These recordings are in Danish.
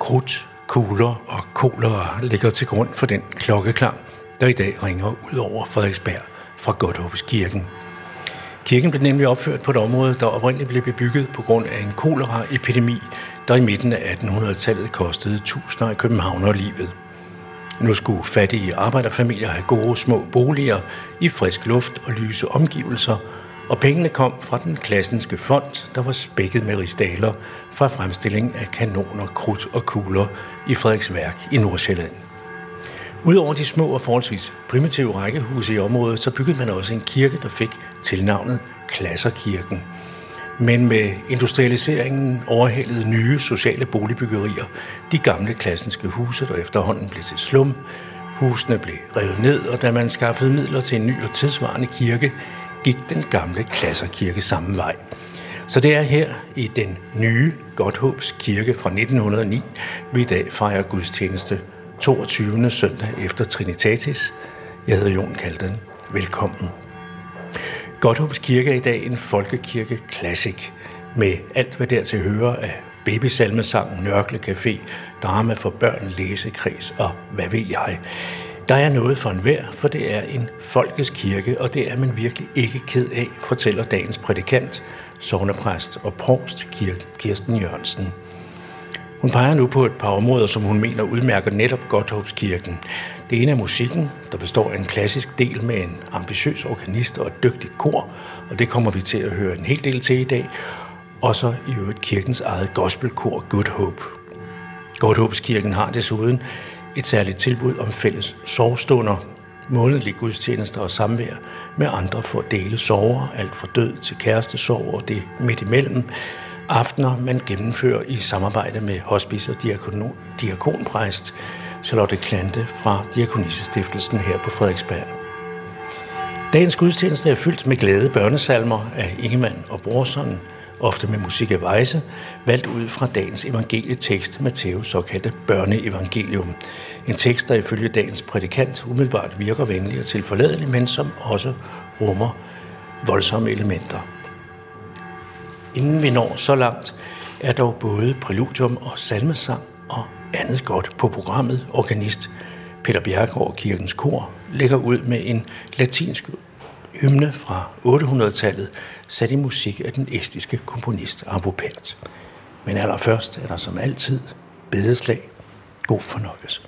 Krudt, kugler og kolera ligger til grund for den klokkeklang, der i dag ringer ud over Frederiksberg fra Godthåbskirken. Kirken blev nemlig opført på et område, der oprindeligt blev bebygget på grund af en koleraepidemi, der i midten af 1800-tallet kostede tusinder af københavnere livet. Nu skulle fattige arbejderfamilier have gode små boliger i frisk luft og lyse omgivelser, og pengene kom fra den Classenske Fond, der var spækket med rigsdaler fra fremstilling af kanoner, krudt og kugler i Frederiksværk i Nordsjælland. Udover de små og forholdsvis primitive rækkehuse i området, så byggede man også en kirke, der fik tilnavnet Klasserkirken. Men med industrialiseringen overhalede nye sociale boligbyggerier de gamle klassenske huse, der efterhånden blev til slum. Husene blev revet ned, og da man skaffede midler til en ny og tidsvarende kirke, gik den gamle Klasserkirke samme vej. Så det er her i den nye Godthåbskirke fra 1909, vi i dag fejrer gudstjeneste 22. søndag efter Trinitatis. Jeg hedder Jon Kaldan. Velkommen. Godthåbskirke er i dag en folkekirke classic, med alt hvad dertil hører af babysalmesang, nørklecafé, drama for børn, læsekreds og hvad ved jeg. Der er noget for enhver, for det er en folkets kirke, og det er man virkelig ikke ked af, fortæller dagens prædikant, sognepræst og provst Kirsten Jørgensen. Hun peger nu på et par områder, som hun mener udmærker netop Godthåbskirken. Det ene er musikken, der består af en klassisk del med en ambitiøs organist og et dygtigt kor, og det kommer vi til at høre en hel del til i dag. Og så i øvrigt kirkens eget gospelkor Good Hope. Godthåbskirken har desuden et særligt tilbud om fælles sorgstunder, månedlige gudstjenester og samvær med andre for at dele sorger, alt fra død til kærestesorg og det midt imellem. Aftener man gennemfører i samarbejde med hospice og diakonpræst Charlotte Klante fra Diakonissestiftelsen her på Frederiksberg. Dagens gudstjeneste er fyldt med glade børnesalmer af Ingemann og Brorson, ofte med musik af Weisse, valgt ud fra dagens evangelietekst, Matteus såkaldte børneevangelium. En tekst, der ifølge dagens prædikant umiddelbart virker venlig og tilforladelig, men som også rummer voldsomme elementer. Inden vi når så langt, er dog både præludium og salmesang og andet godt på programmet. Organist Peter Bjerregaard, kirkens kor, lægger ud med en latinsk hymne fra 800-tallet, sat i musik af den estiske komponist Arvo Pärt. Men allerførst er der som altid bedeslag. God fornøjelse.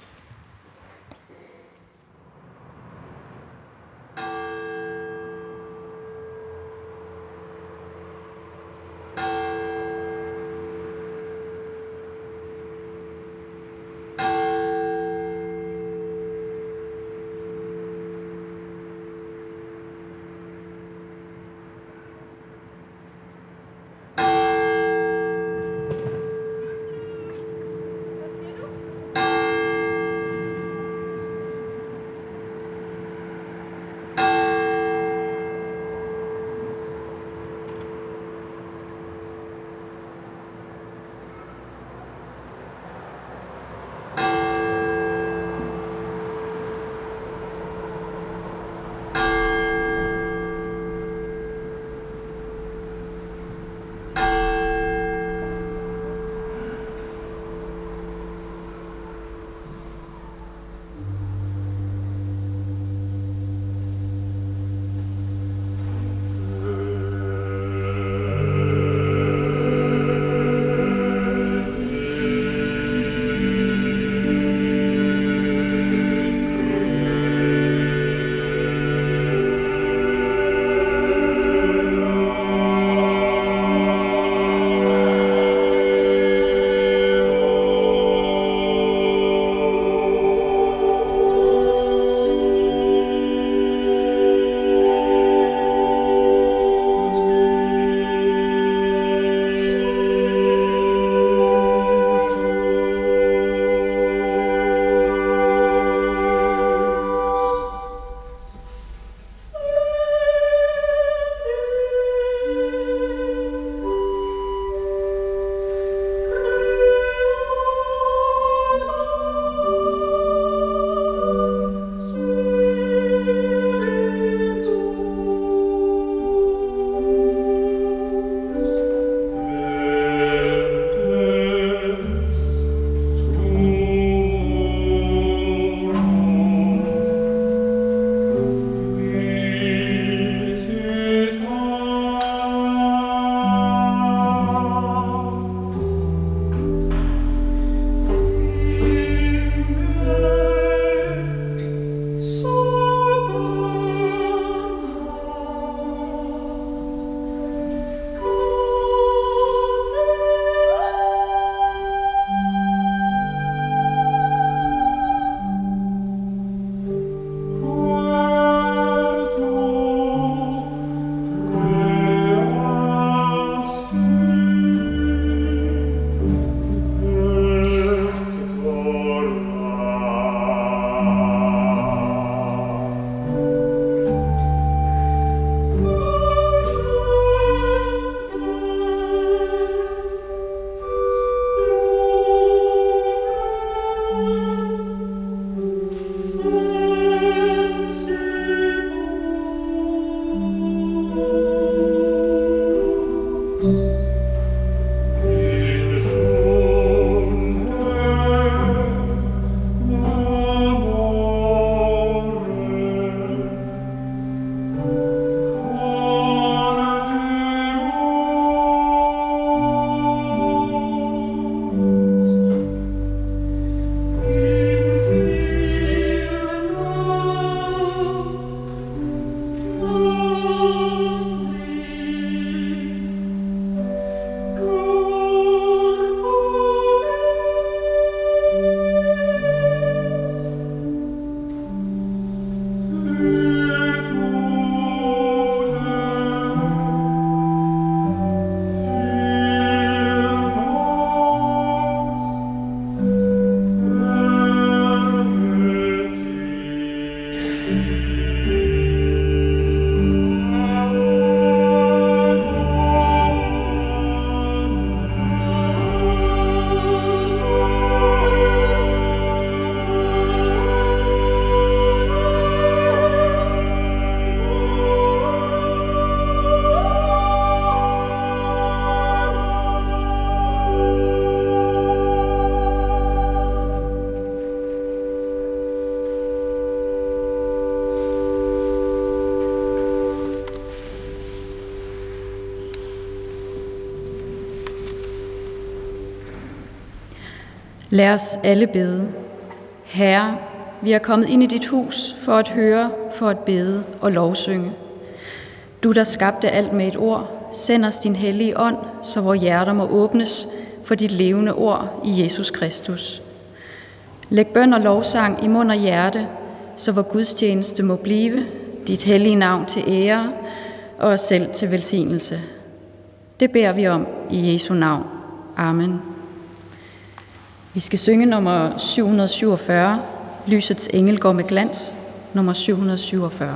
Lad os alle bede. Herre, vi er kommet ind i dit hus for at høre, for at bede og lovsynge. Du, der skabte alt med et ord, send os din hellige ånd, så vores hjerter må åbnes for dit levende ord i Jesus Kristus. Læg bøn og lovsang i mund og hjerte, så vor gudstjeneste må blive dit hellige navn til ære og os selv til velsignelse. Det beder vi om i Jesu navn. Amen. Vi skal synge nummer 747, Lysets engel går med glans, nummer 747.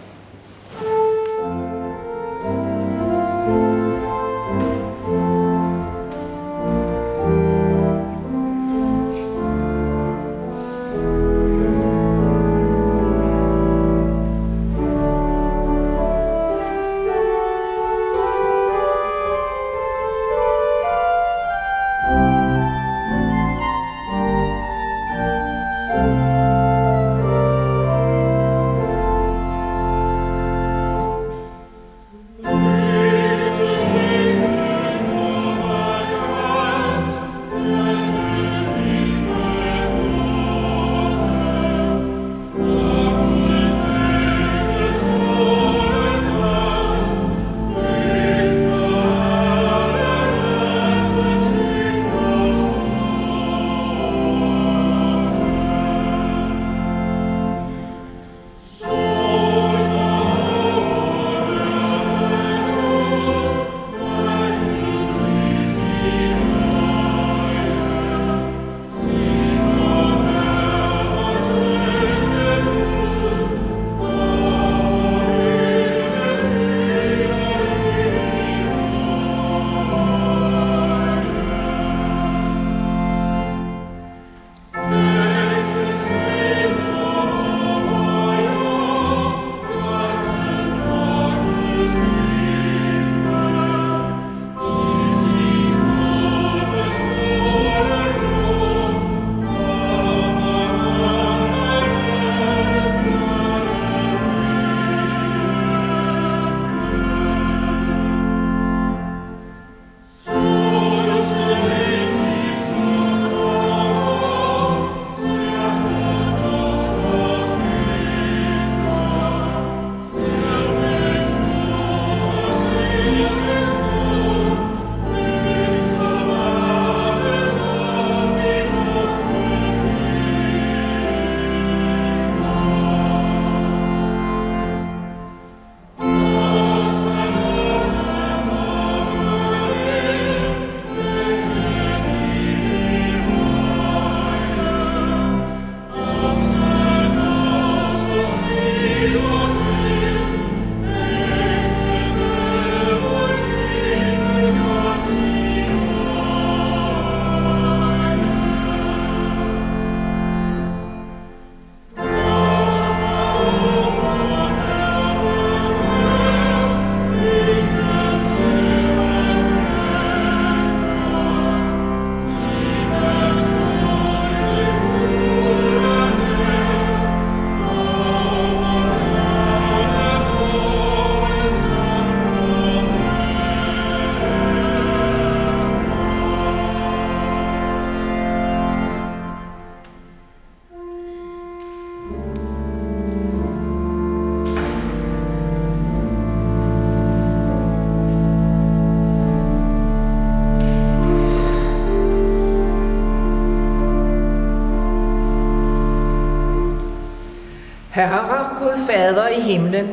Herre Gud Fader i himlen,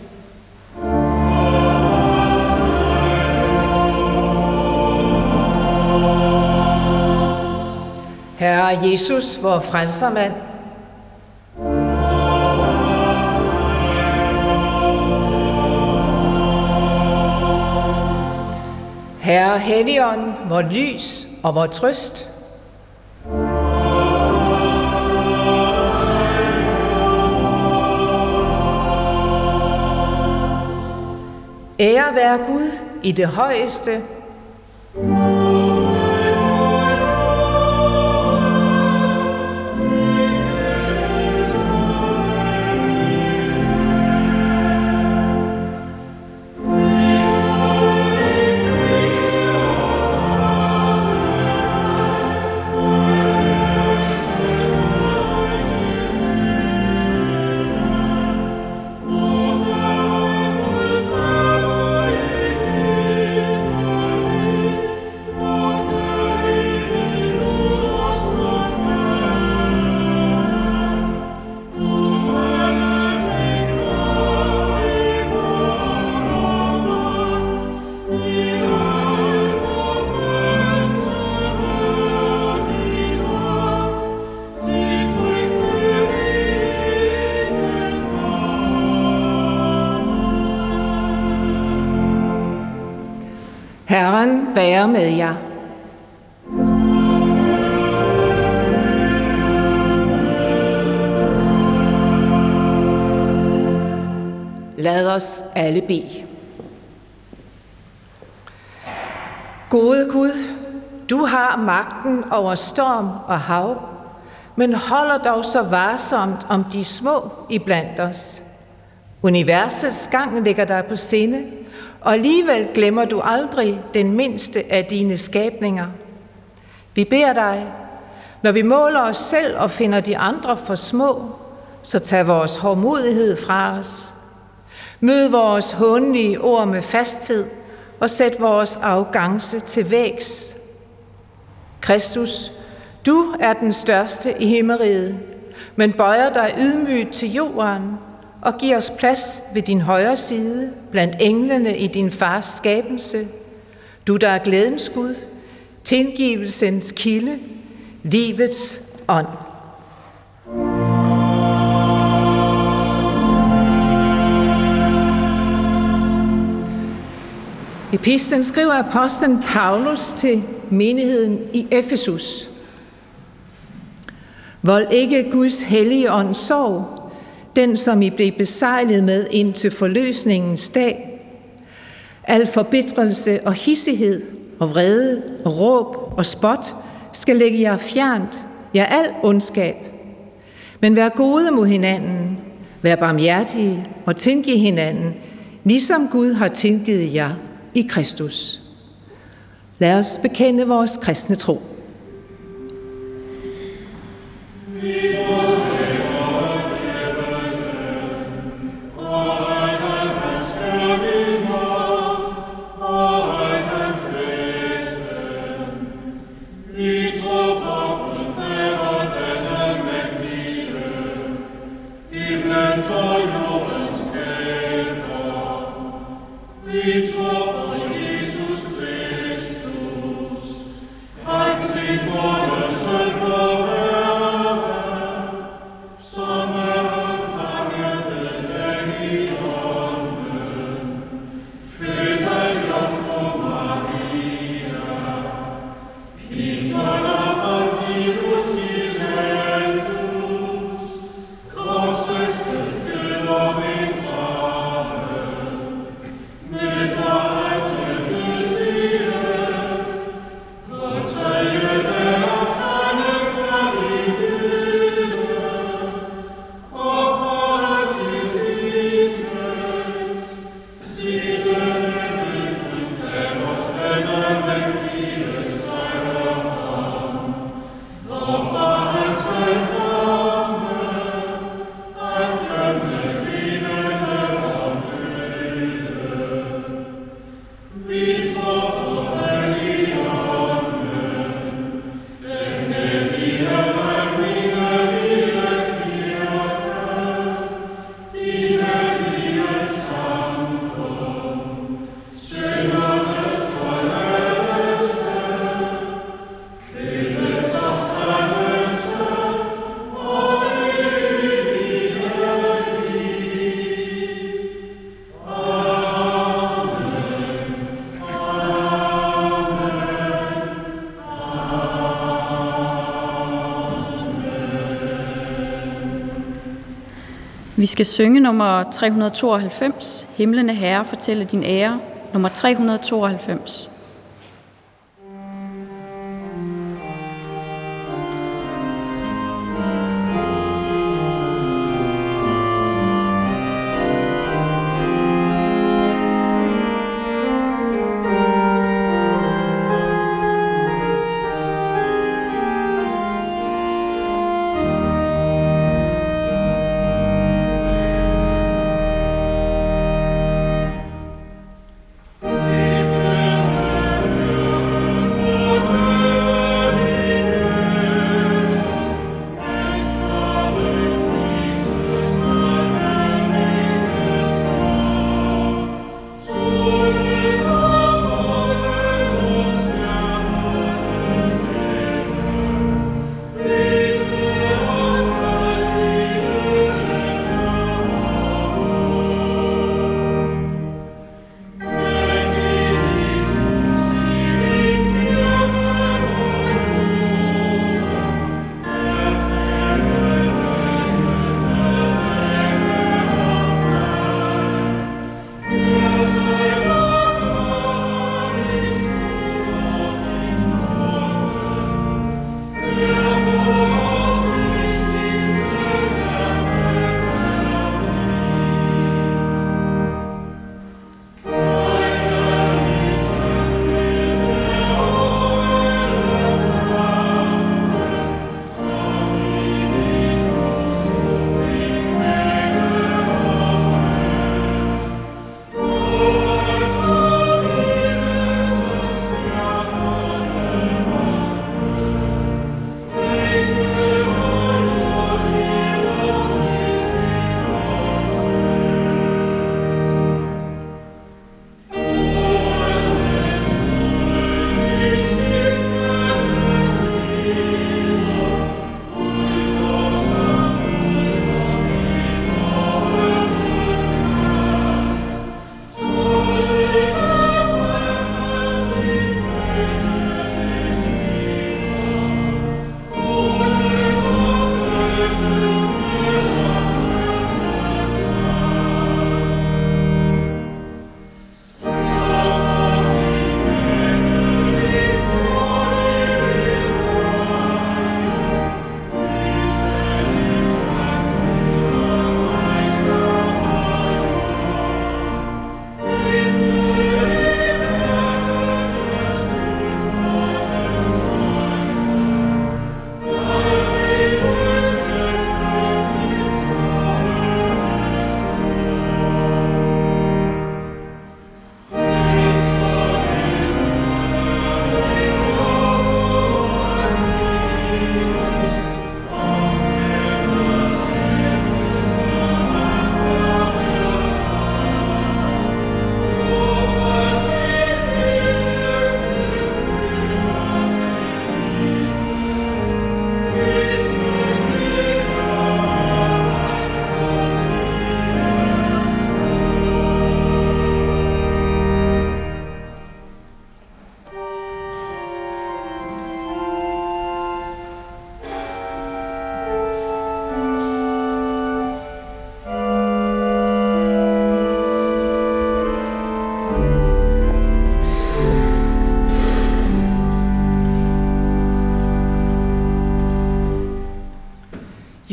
Herre Jesus, vor frelsermand, Herre Helligånd, vor lys og vor trøst, ære være Gud i det højeste, Herren være med jer. Lad os alle bede. Gode Gud, du har magten over storm og hav, men holder dog så varsomt om de små iblandt os. Universets gang ligger dig på sinde, og alligevel glemmer du aldrig den mindste af dine skabninger. Vi beder dig, når vi måler os selv og finder de andre for små, så tag vores hårdmodighed fra os. Mød vores hånlige ord med fasthed og sæt vores arrogance til vægs. Kristus, du er den største i himmeriget, men bøjer dig ydmygt til jorden og giver os plads ved din højre side blandt englene i din fars skabelse. Du, der er glædens Gud, tilgivelsens kilde, livets ånd. Epistlen skriver apostlen Paulus til menigheden i Efesus. Vold ikke Guds hellige ånd sorg, den som I blev besejlet med indtil forløsningens dag. Al forbitrelse og hissighed og vrede og råb og spot skal lægge jer fjernt, ja al ondskab. Men vær gode mod hinanden, vær barmhjertige og tilgiv hinanden, ligesom Gud har tilgivet jer i Kristus. Lad os bekende vores kristne tro. Vi skal synge nummer 392, Himlene Herre fortælle din ære, nummer 392. Himlene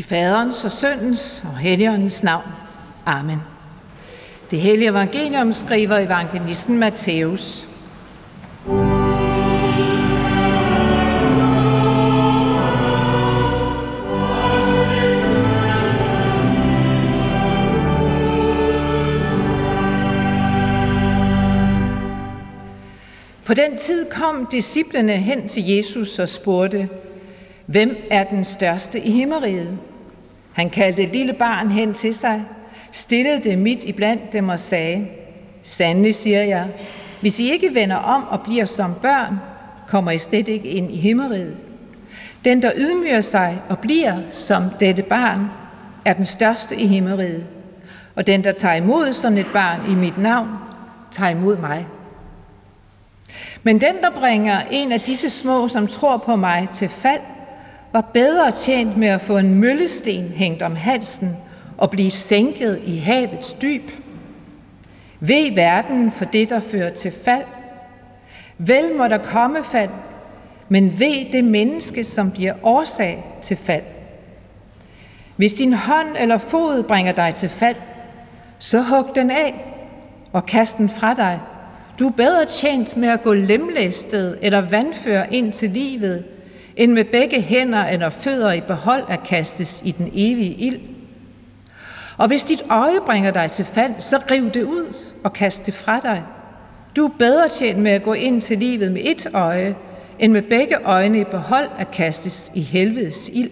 Faderens og Søndens og Helligåndens navn. Amen. Det hellige evangelium skriver evangelisten Matthæus. På den tid kom disciplene hen til Jesus og spurgte, hvem er den største i himmeriget? Han kaldte et lille barn hen til sig, stillede det midt iblandt dem og sagde, sandelig siger jeg, hvis I ikke vender om og bliver som børn, kommer I slet ikke ind i himmeriget. Den, der ydmyger sig og bliver som dette barn, er den største i himmeriget. Og den, der tager imod sådan et barn i mit navn, tager imod mig. Men den, der bringer en af disse små, som tror på mig, til fald, var bedre tjent med at få en møllesten hængt om halsen og blive sænket i havets dyb. Ved verden for det, der fører til fald. Vel må der komme fald, men ved det menneske, som bliver årsag til fald. Hvis din hånd eller fod bringer dig til fald, så hug den af og kast den fra dig. Du er bedre tjent med at gå lemlæstet eller vandfør ind til livet, end med begge hænder eller fødder i behold at kastes i den evige ild. Og hvis dit øje bringer dig til fald, så riv det ud og kast det fra dig. Du er bedre tjent med at gå ind til livet med et øje, end med begge øjne i behold at kastes i helvedes ild.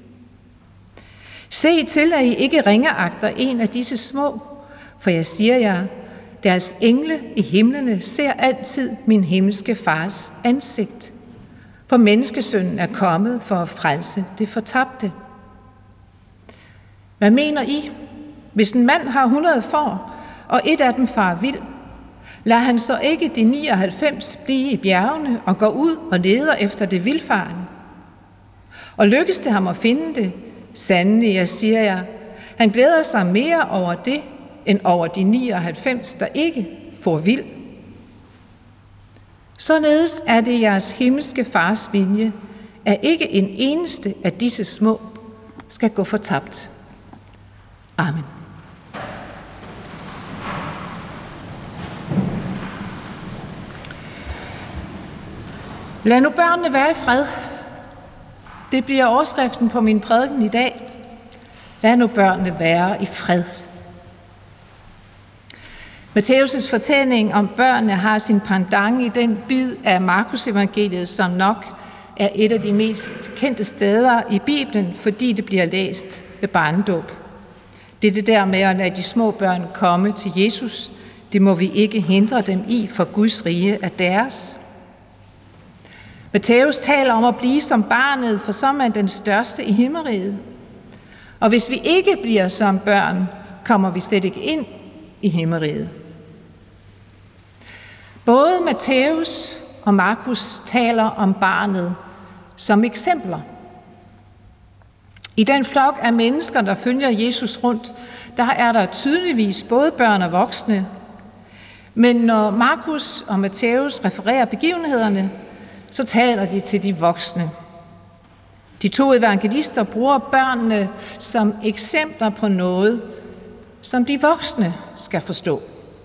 Se til, at I ikke ringeagter en af disse små, for jeg siger jer, deres engle i himlene ser altid min himmelske fars ansigt. For menneskesønnen er kommet for at frelse det fortabte. Hvad mener I? Hvis en mand har 100 får, og et af dem farer vild, lader han så ikke de 99 blive i bjergene og går ud og leder efter det vildfarne? Og lykkes det ham at finde det, sandelig, jeg siger jer, han glæder sig mere over det, end over de 99, der ikke får vild. Således er det jeres himmelske fars vilje, at ikke en eneste af disse små skal gå fortabt. Amen. Lad nu børnene være i fred. Det bliver overskriften på min prædiken i dag. Lad nu børnene være i fred. Matthæus' fortælling om børnene har sin pendant i den bid af Markus evangeliet, som nok er et af de mest kendte steder i Bibelen, fordi det bliver læst ved barnedåb. Det er det der med at lade de små børn komme til Jesus. Det må vi ikke hindre dem i, for Guds rige er deres. Matthæus taler om at blive som barnet, for så er man den største i himmeriget. Og hvis vi ikke bliver som børn, kommer vi slet ikke ind i himmeriget. Både Matthæus og Markus taler om barnet som eksempler. I den flok af mennesker, der følger Jesus rundt, der er der tydeligvis både børn og voksne. Men når Markus og Matthæus refererer begivenhederne, så taler de til de voksne. De to evangelister bruger børnene som eksempler på noget, som de voksne skal forstå.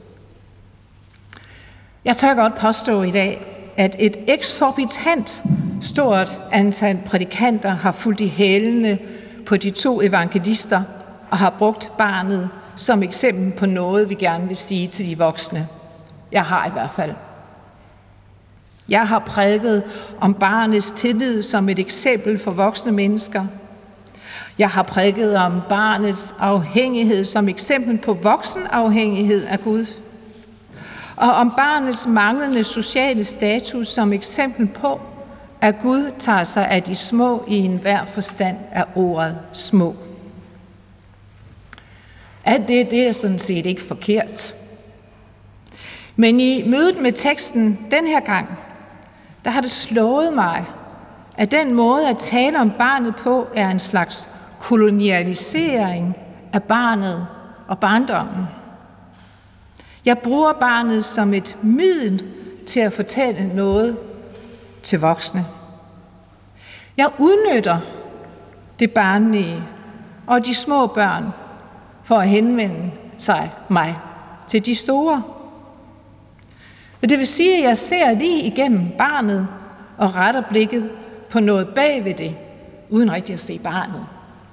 Jeg tør godt påstå i dag, at et eksorbitant stort antal prædikanter har fulgt i hælene på de to evangelister og har brugt barnet som eksempel på noget, vi gerne vil sige til de voksne. Jeg har i hvert fald. Jeg har prædiket om barnets tillid som et eksempel for voksne mennesker. Jeg har prædiket om barnets afhængighed som eksempel på voksenafhængighed af Gud. Og om barnets manglende sociale status som eksempel på, at Gud tager sig af de små i enhver forstand af ordet små. Alt det er sådan set ikke forkert. Men i mødet med teksten den her gang, der har det slået mig, at den måde at tale om barnet på er en slags kolonialisering af barnet og barndommen. Jeg bruger barnet som et middel til at fortælle noget til voksne. Jeg udnytter det barnlige og de små børn for at henvende mig til de store. Og det vil sige, at jeg ser lige igennem barnet og retter blikket på noget bag ved det, uden rigtig at se barnet.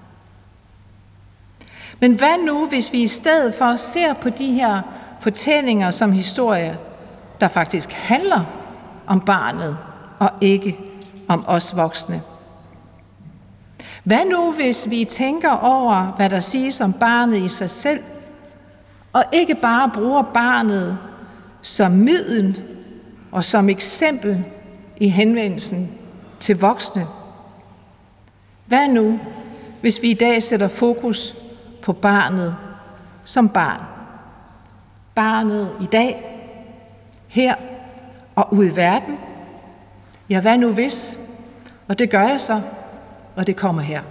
Men hvad nu, hvis vi i stedet for ser på de her fortællinger som historier, der faktisk handler om barnet og ikke om os voksne? Hvad nu, hvis vi tænker over, hvad der siges om barnet i sig selv, og ikke bare bruger barnet som middel og som eksempel i henvendelsen til voksne? Hvad nu, hvis vi i dag sætter fokus på barnet som barn? Barnet i dag, her og ude i verden? Ja, hvad nu hvis? Og det gør jeg så, og det kommer her.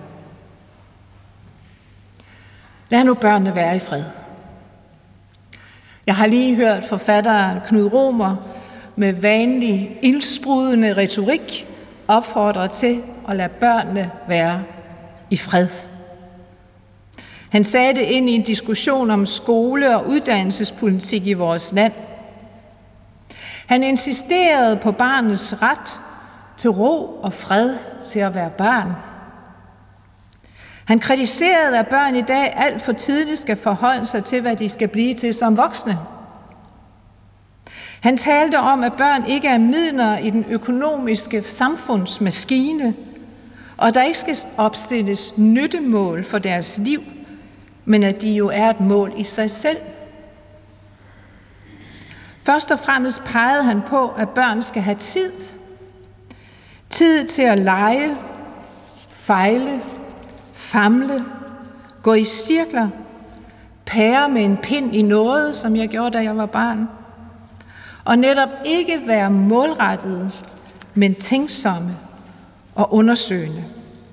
Lad nu børnene være i fred. Jeg har lige hørt forfatteren Knud Romer med vanlig ildsprudende retorik opfordre til at lade børnene være i fred. Han sagde det ind i en diskussion om skole- og uddannelsespolitik i vores land. Han insisterede på barnets ret til ro og fred til at være barn. Han kritiserede, at børn i dag alt for tidligt skal forholde sig til, hvad de skal blive til som voksne. Han talte om, at børn ikke er midler i den økonomiske samfundsmaskine, og der ikke skal opstilles nyttemål for deres liv, men at de jo er et mål i sig selv. Først og fremmest pegede han på, at børn skal have tid. Tid til at lege, fejle, famle, gå i cirkler, pære med en pind i noget, som jeg gjorde, da jeg var barn. Og netop ikke være målrettede, men tænksomme og undersøgende.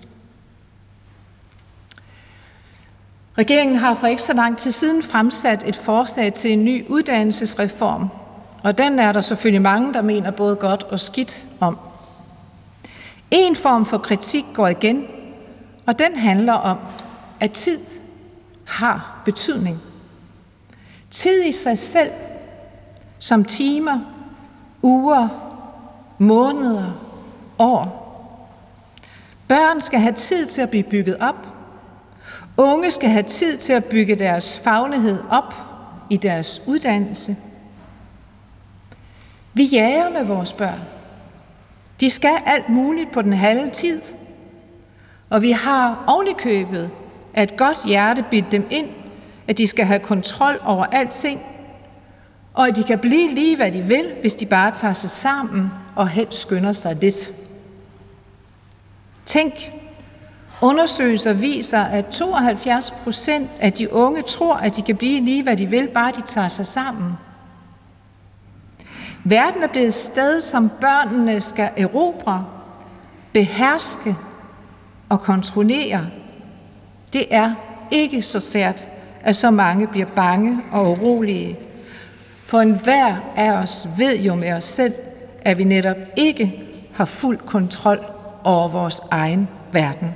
Regeringen har for ikke så lang tid siden fremsat et forslag til en ny uddannelsesreform, og den er der selvfølgelig mange, der mener både godt og skidt om. En form for kritik går igen, og den handler om, at tid har betydning. Tid i sig selv, som timer, uger, måneder, år. Børn skal have tid til at blive bygget op. Unge skal have tid til at bygge deres faglighed op i deres uddannelse. Vi jager med vores børn. De skal alt muligt på den halve tid. Og vi har ovenikøbet af et godt hjerte bidt dem ind, at de skal have kontrol over alting, og at de kan blive lige, hvad de vil, hvis de bare tager sig sammen og helst skynder sig lidt. Tænk, undersøgelser viser, at 72% af de unge tror, at de kan blive lige, hvad de vil, bare de tager sig sammen. Verden er blevet et sted, som børnene skal erobre, beherske og kontrollere. Det er ikke så sært, at så mange bliver bange og urolige. For enhver af os ved jo med os selv, at vi netop ikke har fuld kontrol over vores egen verden.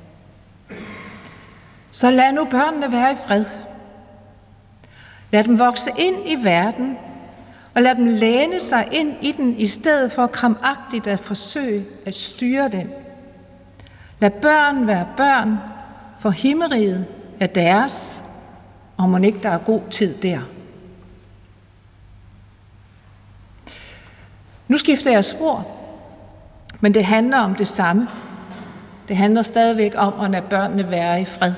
Så lad nu børnene være i fred. Lad dem vokse ind i verden, og lad dem læne sig ind i den, i stedet for krampagtigt at forsøge at styre den. Lad børn være børn, for himmeriget er deres, og mon ikke der er god tid der. Nu skifter jeg spor, men det handler om det samme. Det handler stadigvæk om at lade børnene være i fred.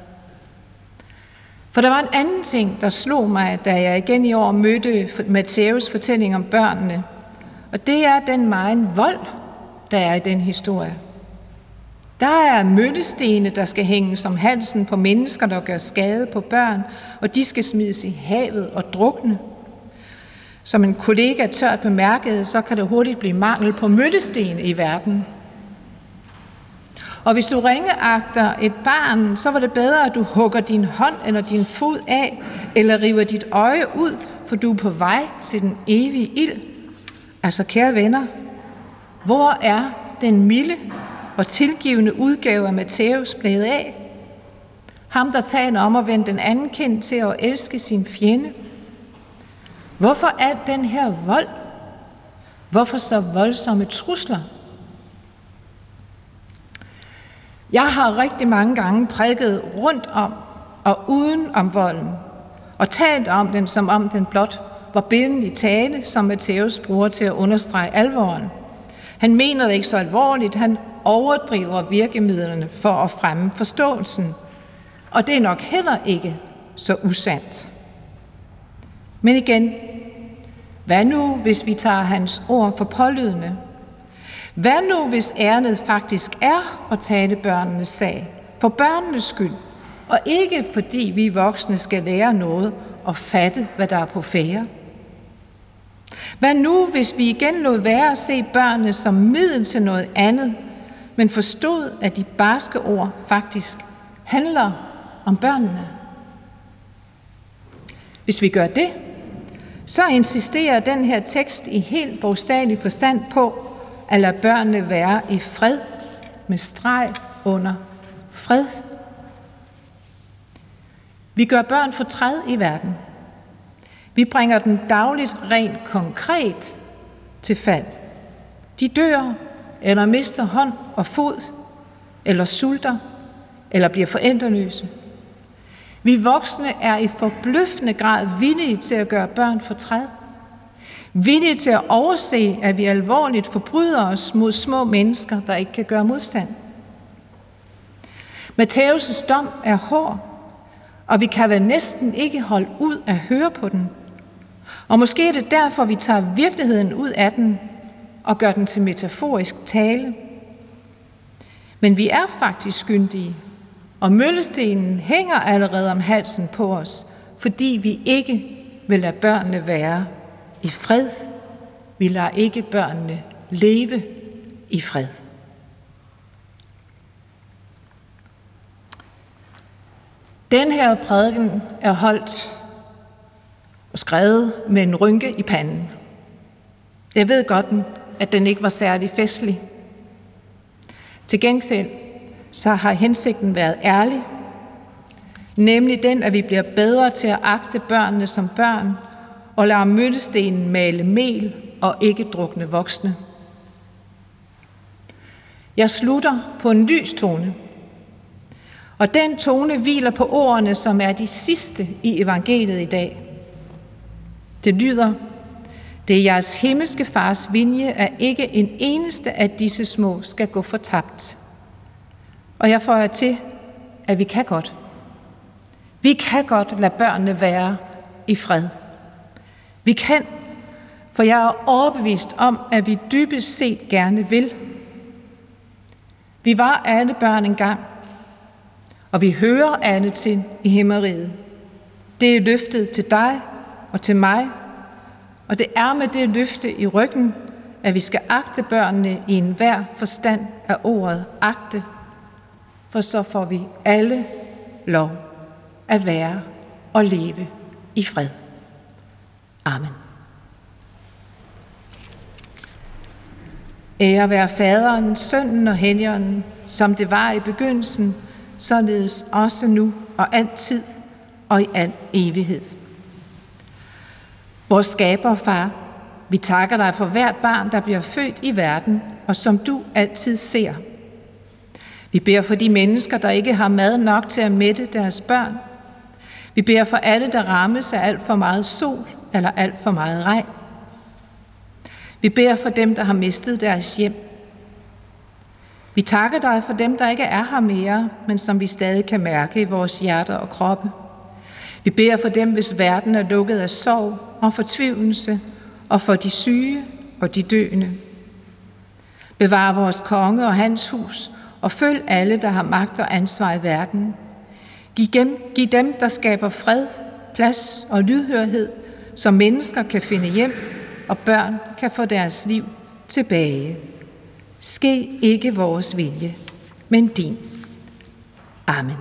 For der var en anden ting, der slog mig, da jeg igen i år mødte Matthæus' fortælling om børnene. Og det er den megen vold, der er i den historie. Der er møllestene, der skal hænge som halsen på mennesker, der gør skade på børn, og de skal smides i havet og drukne. Som en kollega tørt bemærkede, så kan det hurtigt blive mangel på møllesten i verden. Og hvis du ringeagter et barn, så var det bedre, at du hugger din hånd eller din fod af, eller river dit øje ud, for du er på vej til den evige ild. Altså, kære venner, hvor er den milde og tilgivende udgave af Matthæus blevet af? Ham, der taler om at vende den anden kind til at elske sin fjende. Hvorfor al den her vold? Hvorfor så voldsomme trusler? Jeg har rigtig mange gange prædiket rundt om og uden om volden, og talt om den, som om den blot var billedlig tale, som Matthæus bruger til at understrege alvoren. Han mener det ikke så alvorligt, han overdriver virkemidlerne for at fremme forståelsen, og det er nok heller ikke så usandt. Men igen, hvad nu, hvis vi tager hans ord for pålydende? Hvad nu, hvis ærendet faktisk er at tale børnenes sag, for børnenes skyld, og ikke fordi vi voksne skal lære noget og fatte, hvad der er på færde? Hvad nu, hvis vi igen lod være at se børnene som middel til noget andet, men forstod, at de barske ord faktisk handler om børnene? Hvis vi gør det, så insisterer den her tekst i helt bogstavelig forstand på at lade børnene være i fred, med streg under fred. Vi gør børn fortræd i verden. Vi bringer dem dagligt rent konkret til fald. De dør, eller mister hånd og fod, eller sulter, eller bliver forældreløse. Vi voksne er i forbløffende grad villige til at gøre børn fortræd. Villige til at overse, at vi alvorligt forbryder os mod små mennesker, der ikke kan gøre modstand. Matthæus' dom er hård, og vi kan vel næsten ikke holde ud at høre på den. Og måske er det derfor, vi tager virkeligheden ud af den og gør den til metaforisk tale. Men vi er faktisk skyldige, og møllestenen hænger allerede om halsen på os, fordi vi ikke vil lade børnene være i fred. Vi lader ikke børnene leve i fred. Den her prædiken er holdt og skrevet med en rynke i panden. Jeg ved godt, at den ikke var særlig festlig. Til gengæld så har hensigten været ærlig, nemlig den, at vi bliver bedre til at agte børnene som børn og lade møllestenen male mel og ikke drukne voksne. Jeg slutter på en lys tone, og den tone hviler på ordene, som er de sidste i evangeliet i dag. Det lyder: det er jeres himmelske fars vilje, at ikke en eneste af disse små skal gå fortabt. Og jeg føjer til, at vi kan godt. Vi kan godt lade børnene være i fred. Vi kan, for jeg er overbevist om, at vi dybest set gerne vil. Vi var alle børn engang, og vi hører alle til i himmeriget. Det er løftet til dig og til mig, og det er med det løfte i ryggen, at vi skal agte børnene i enhver forstand af ordet agte, for så får vi alle lov at være og leve i fred. Amen. Ære være Faderen, Sønnen og Helligånden, som det var i begyndelsen, således også nu og altid og i al evighed. Vores skaber, far, vi takker dig for hvert barn, der bliver født i verden, og som du altid ser. Vi beder for de mennesker, der ikke har mad nok til at mætte deres børn. Vi beder for alle, der rammes af alt for meget sol eller alt for meget regn. Vi beder for dem, der har mistet deres hjem. Vi takker dig for dem, der ikke er her mere, men som vi stadig kan mærke i vores hjerter og kroppe. Vi beder for dem, hvis verden er lukket af sorg og fortvivlelse, og for de syge og de døende. Bevar vores konge og hans hus, og følg alle, der har magt og ansvar i verden. Giv dem, der skaber fred, plads og lydhørhed, så mennesker kan finde hjem, og børn kan få deres liv tilbage. Ske ikke vores vilje, men din. Amen.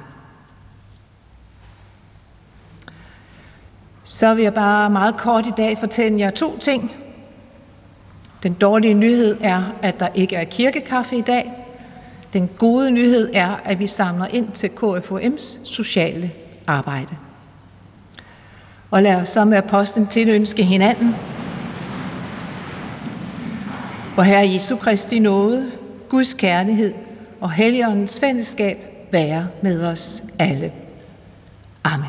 Så vil jeg bare meget kort i dag fortælle jer 2 ting. Den dårlige nyhed er, at der ikke er kirkekaffe i dag. Den gode nyhed er, at vi samler ind til KFUM's sociale arbejde. Og lad os så med apostlen tilønske hinanden. Vor Herre Jesu Kristi nåde, Guds kærlighed og Helligåndens fællesskab være med os alle. Amen.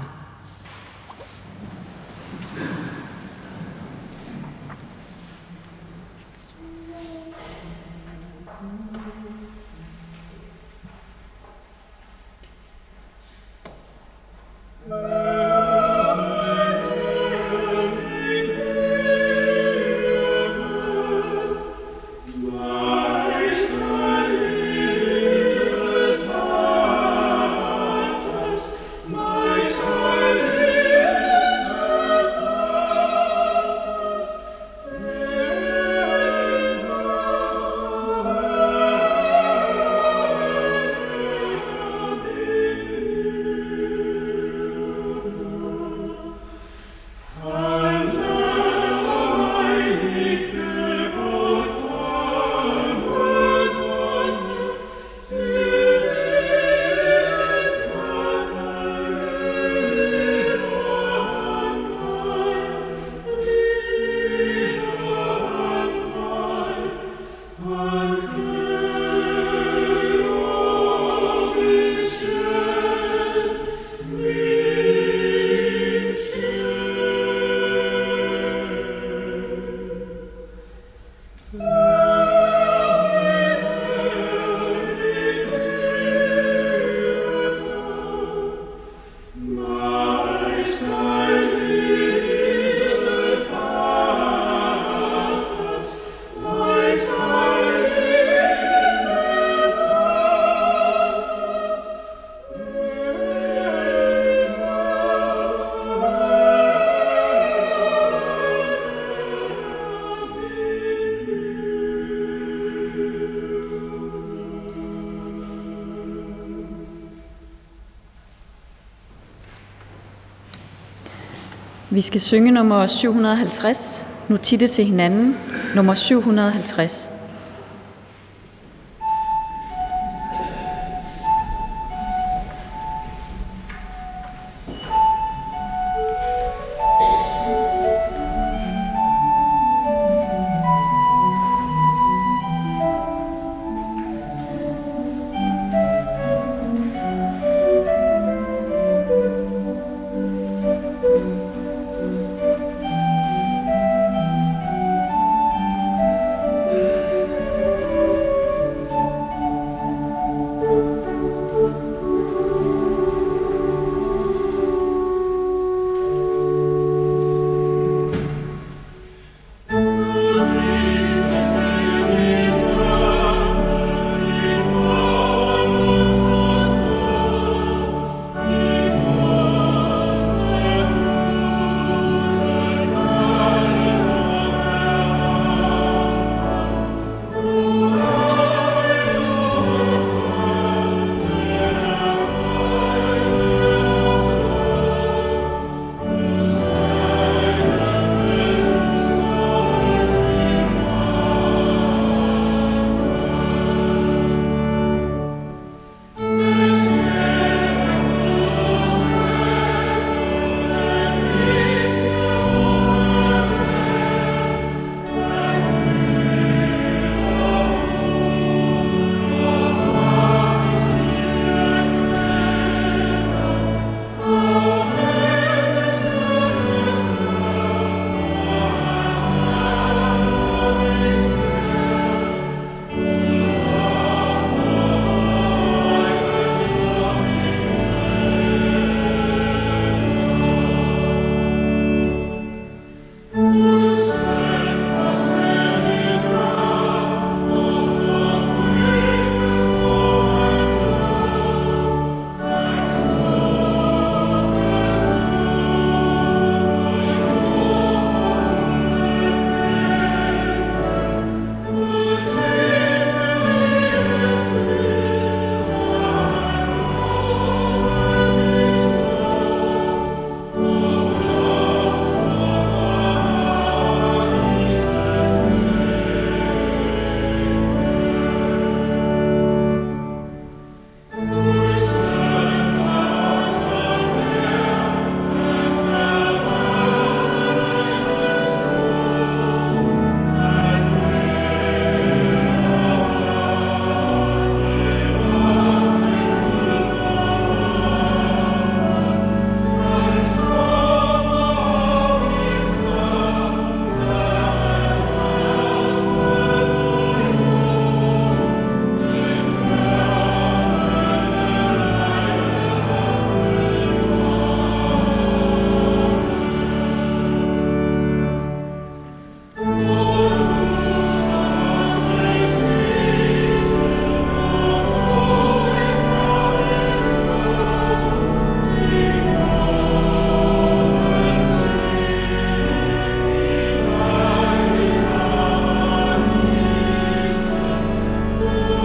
Vi skal synge nummer 750, nu titte til hinanden, nummer 750.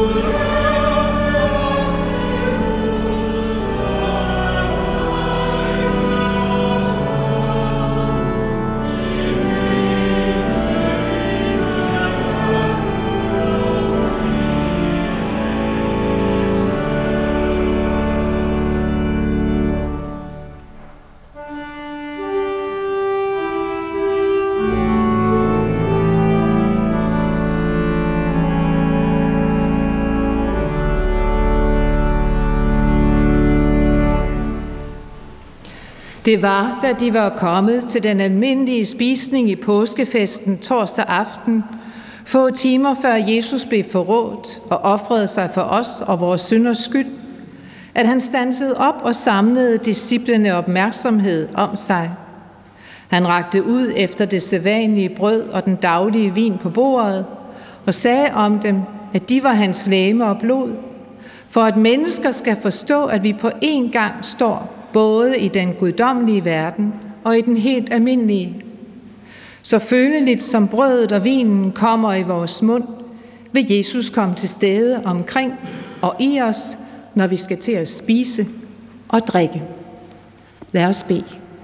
Det var, da de var kommet til den almindelige spisning i påskefesten torsdag aften, få timer før Jesus blev forrådt og ofrede sig for os og vores synders skyld, at han standsede op og samlede disciplene opmærksomhed om sig. Han rakte ud efter det sædvanlige brød og den daglige vin på bordet og sagde om dem, at de var hans legeme og blod, for at mennesker skal forstå, at vi på én gang står både i den guddommelige verden og i den helt almindelige. Så føleligt som brødet og vinen kommer i vores mund, vil Jesus komme til stede omkring og i os, når vi skal til at spise og drikke. Lad os bede.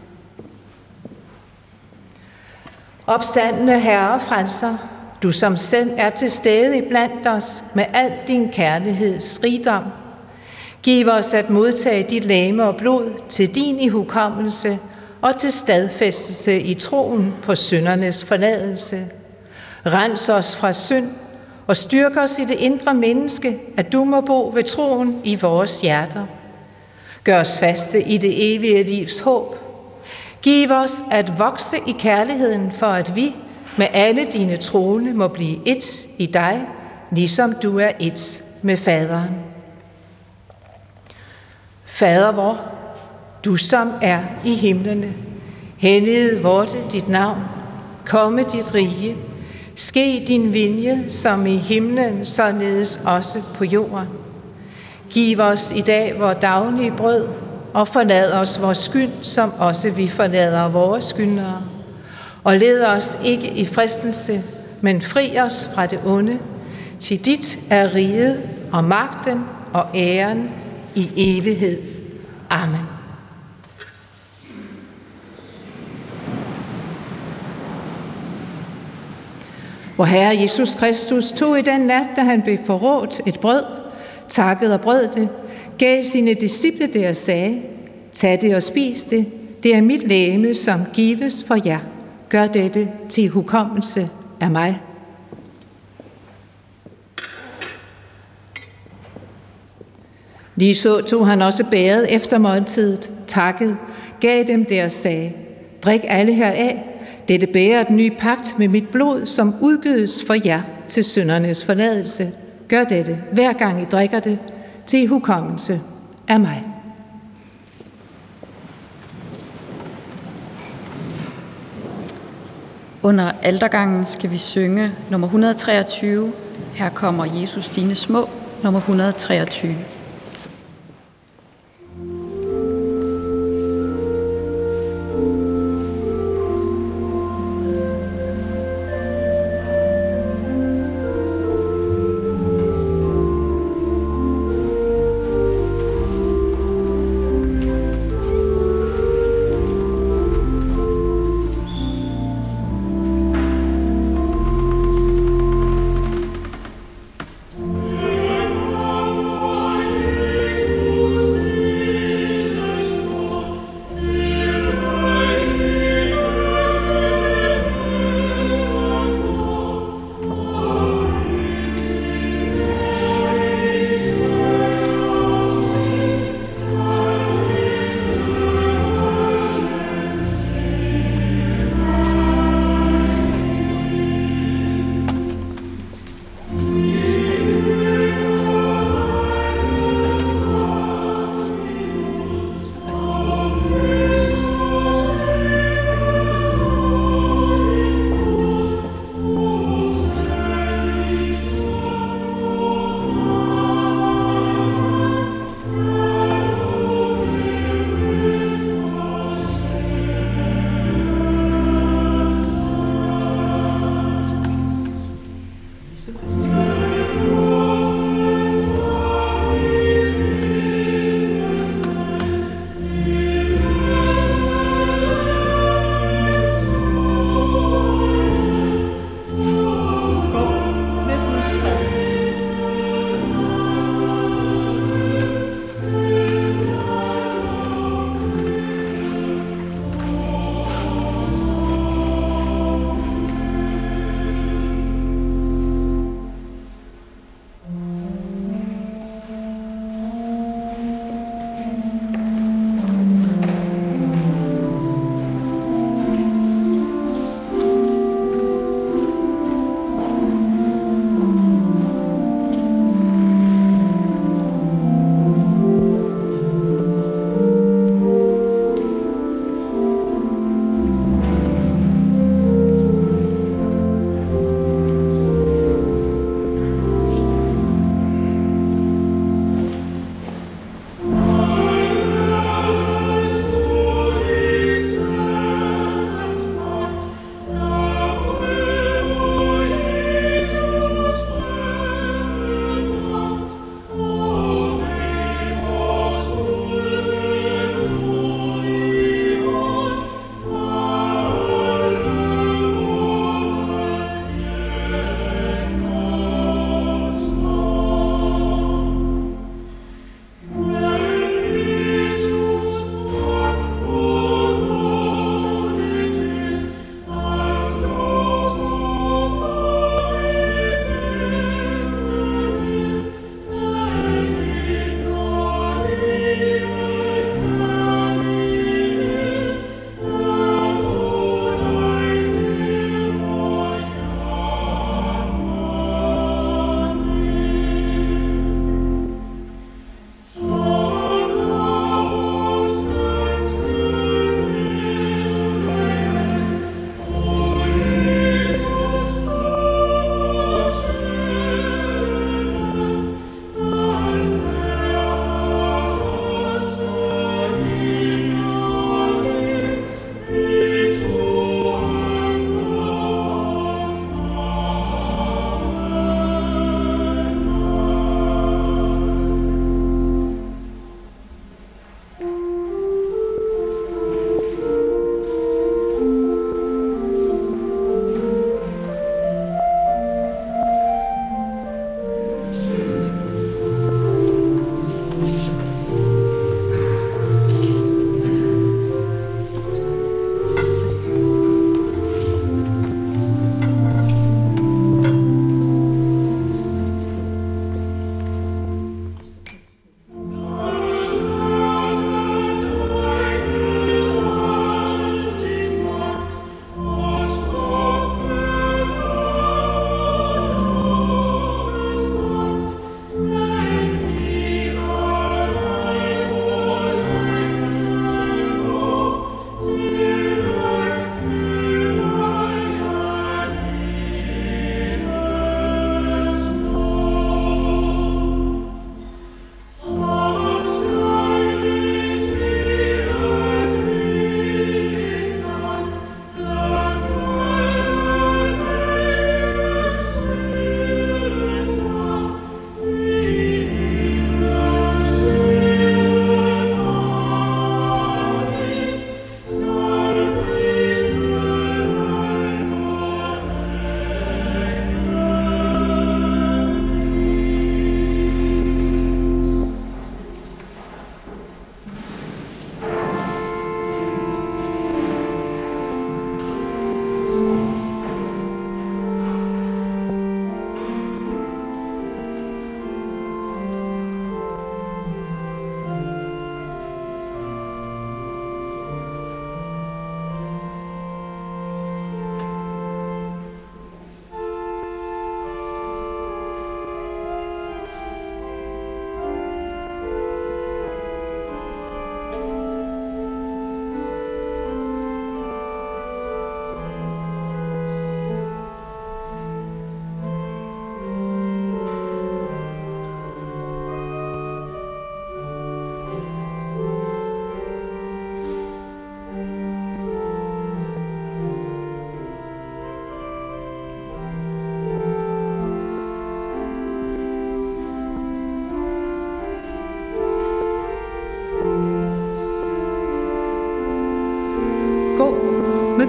Opstandne Herre frelser, du som selv er til stede iblandt os med al din kærligheds rigdom, giv os at modtage dit legeme og blod til din ihukommelse og til stadfæstelse i troen på syndernes forladelse. Rens os fra synd og styrk os i det indre menneske, at du må bo ved troen i vores hjerter. Gør os faste i det evige livs håb. Giv os at vokse i kærligheden, for at vi med alle dine troende må blive ét i dig, ligesom du er ét med faderen. Fader vor, du som er i himlene, helliget vorte dit navn, komme dit rige, ske din vilje som i himlen, således også på jorden. Giv os i dag vores daglige brød, og forlad os vores skyld, som også vi forlader vores skyldnere. Og led os ikke i fristelse, men fri os fra det onde, til dit er riget og magten og æren i evighed. Amen. Vor Herre Jesus Kristus tog i den nat, da han blev forrådt, et brød, takkede og brød det, gav sine disciple det og sagde, tag det og spis det, det er mit legeme, som gives for jer. Gør dette til hukommelse af mig. Lige så tog han også bæret efter måltidet, takkede, gav dem det og sagde, drik alle heraf, dette bærer den nye pagt med mit blod, som udgydes for jer til syndernes forladelse. Gør dette, hver gang I drikker det, til hukommelse af mig. Under altergangen skal vi synge nummer 123. Her kommer Jesus dine små, nummer 123.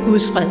Guds fred.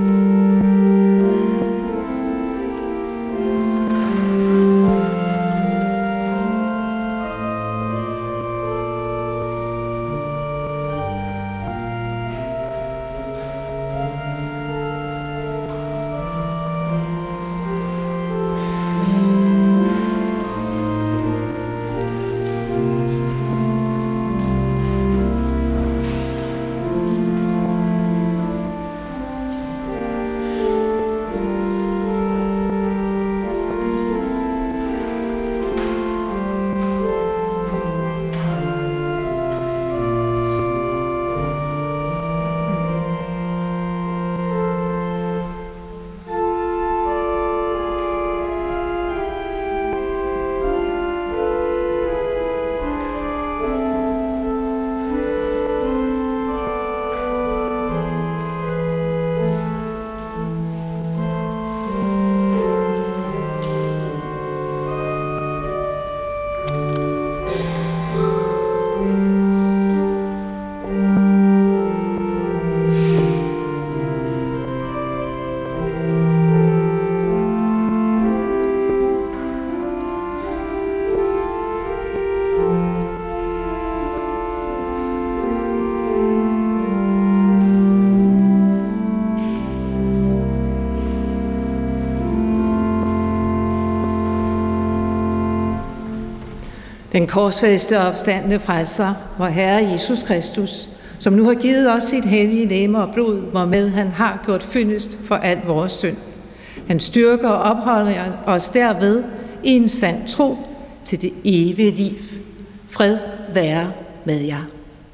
Den korsfæstede og opstandne frelser, vor Herre Jesus Kristus, som nu har givet os sit hellige legeme og blod, hvormed han har gjort fyldest for al vores synd. Han styrker og opholder os derved i en sand tro til det evige liv. Fred være med jer.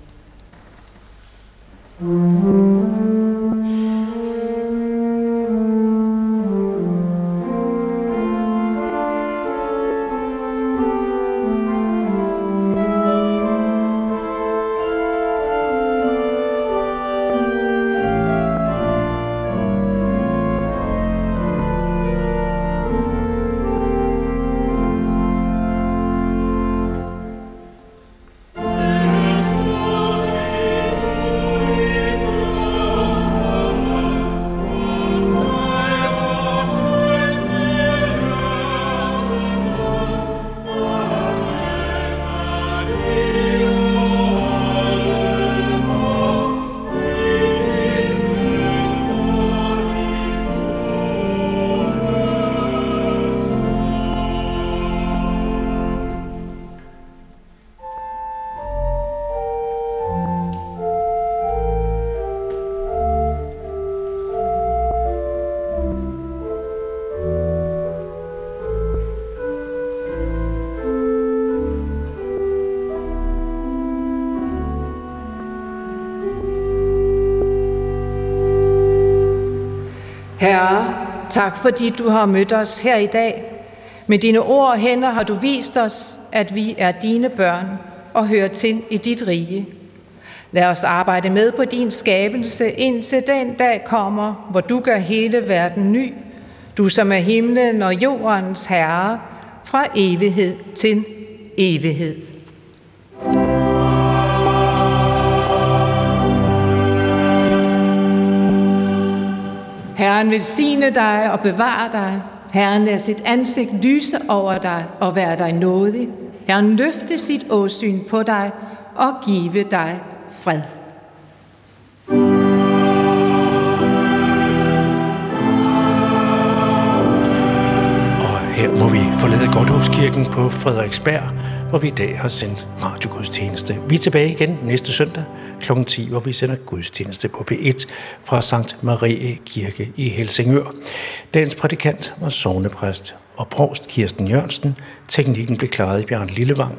Herre, tak fordi du har mødt os her i dag. Med dine ord og hænder har du vist os, at vi er dine børn og hører til i dit rige. Lad os arbejde med på din skabelse, indtil den dag kommer, hvor du gør hele verden ny. Du som er himlen og jordens herre, fra evighed til evighed. Herren velsigne dig og bevare dig. Herren lader sit ansigt lyse over dig og være dig nådig. Herren løfte sit åsyn på dig og give dig fred. Og her må vi forlade Godthåbskirken på Frederiksberg, hvor vi i dag har sendt radiogudstjeneste. Vi er tilbage igen næste søndag kl. 10, hvor vi sender gudstjeneste på P1 fra Sankt Marie Kirke i Helsingør. Dagens prædikant var sognepræst og provst Kirsten Jørgensen. Teknikken blev klaret i Bjørn Lillevang,